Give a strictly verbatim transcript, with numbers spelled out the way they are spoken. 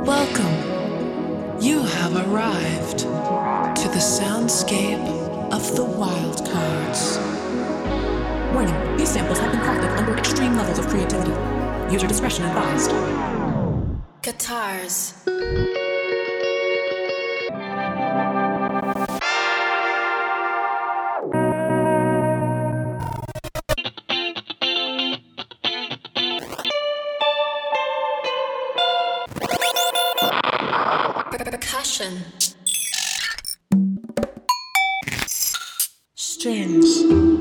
Welcome. You have arrived to the soundscape of the wild cards. Warning, these samples have been crafted under extreme levels of creativity. User discretion advised. Guitars. Percussion. Strings.